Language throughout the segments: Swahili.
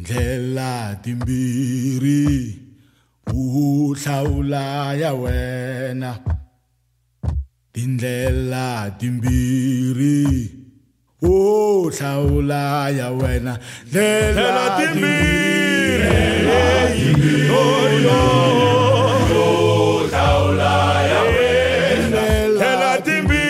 tindlela timbiri uhlawula ya wena tindlela timbiri uhlawula ya wena tindlela timbiri uhlawula ya wena tindlela timbiri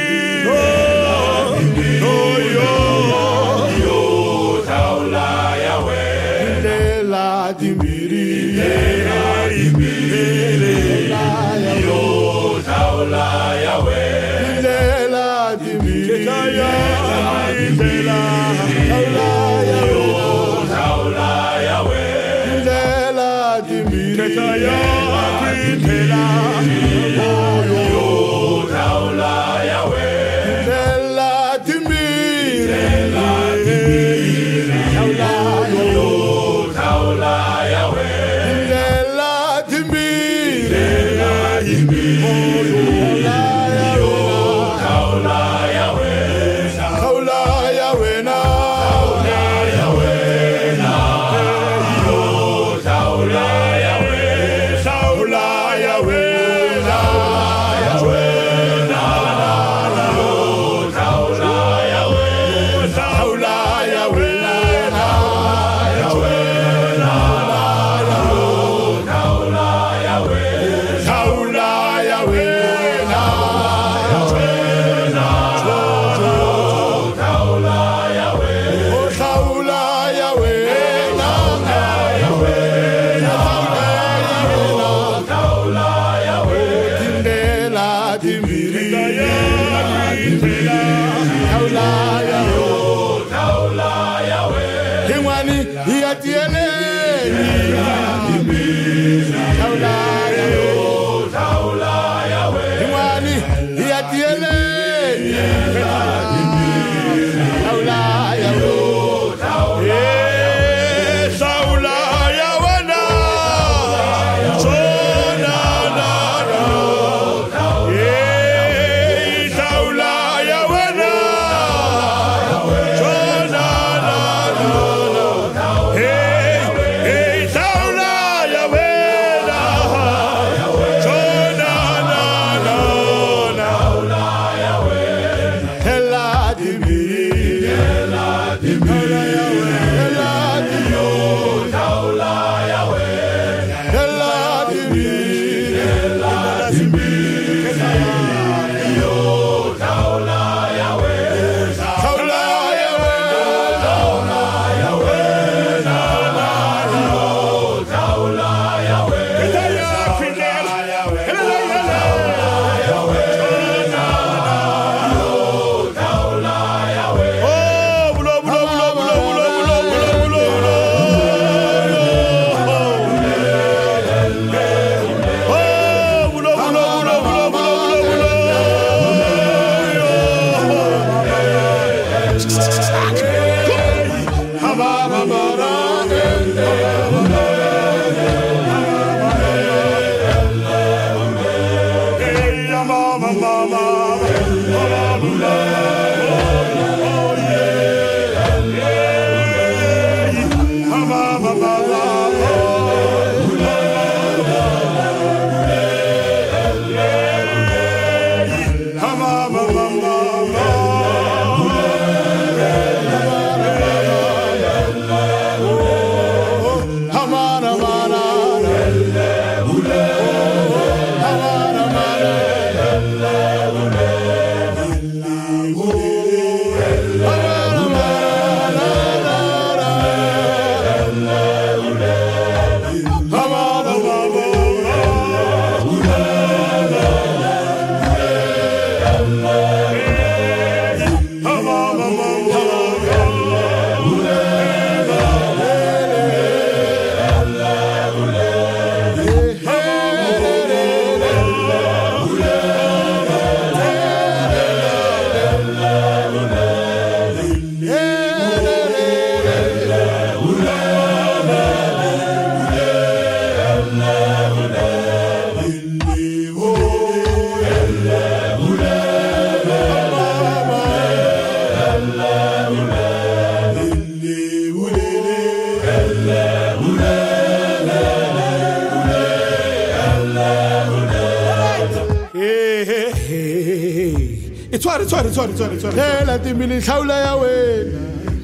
Lela timbili hlawula ya wena.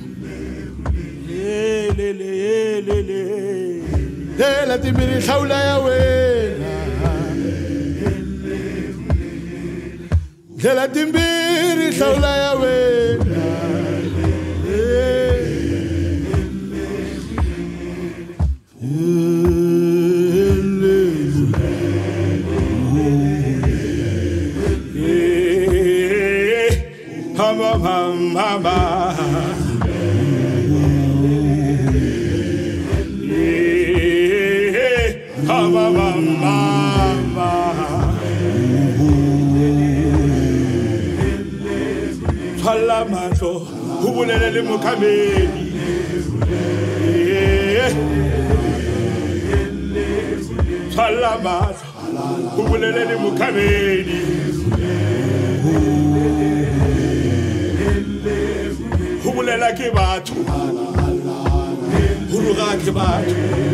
Lela timbili hlawula ya wena. Lela timbili hlawula ya wena. Mama, Palamato, who will let him come in? Palamato, who will let him come in? Hubulela ke batho Huluga ke batho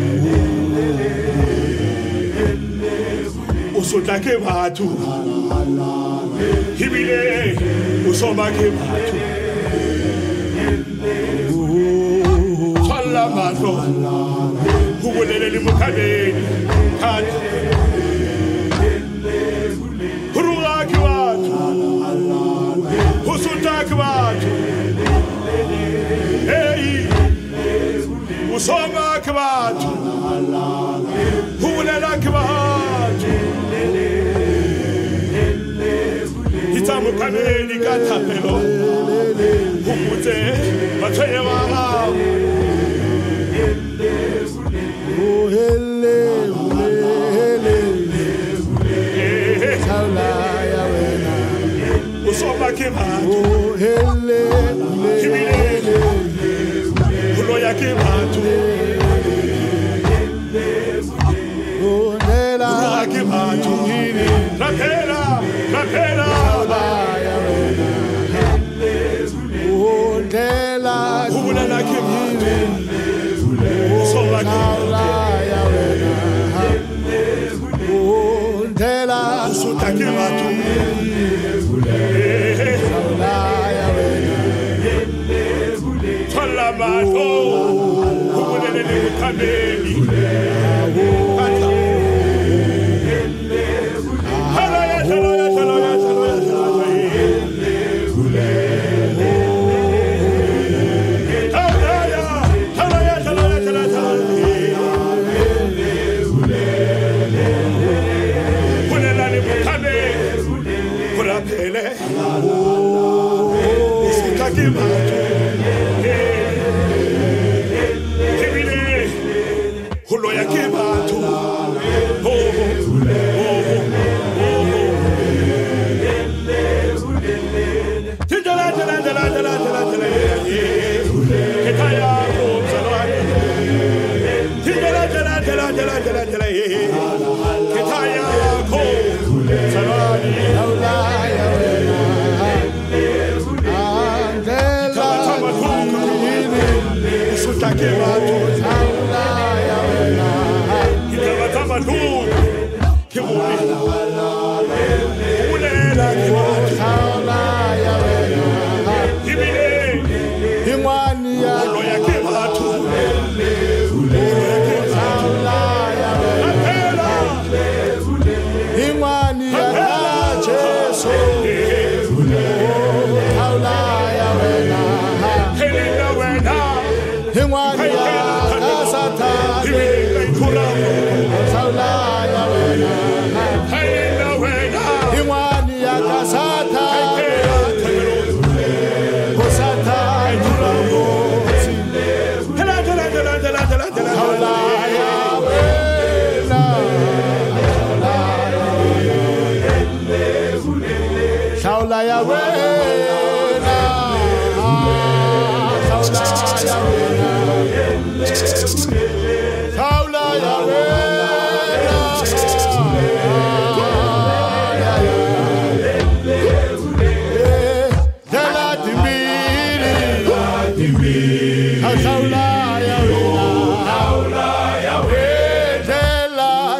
Usota ke batho Hibile usoma ke batho Salamato Hubulele limukabeni Kati Huluga ke batho Usota ke batho Hey, usoma kibatu, hulela kibatu. Hitamu kameli katapelo, humute mateye wala. Oh hele, hele, saula ya wena. Usoma kibatu, oh hele, kibile. Loya ke batho Loya ke batho Rapela Hubulela ke batho Sola ke Usuta ke batho Salamato, who will let him come in?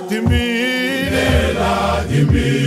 timini lela timini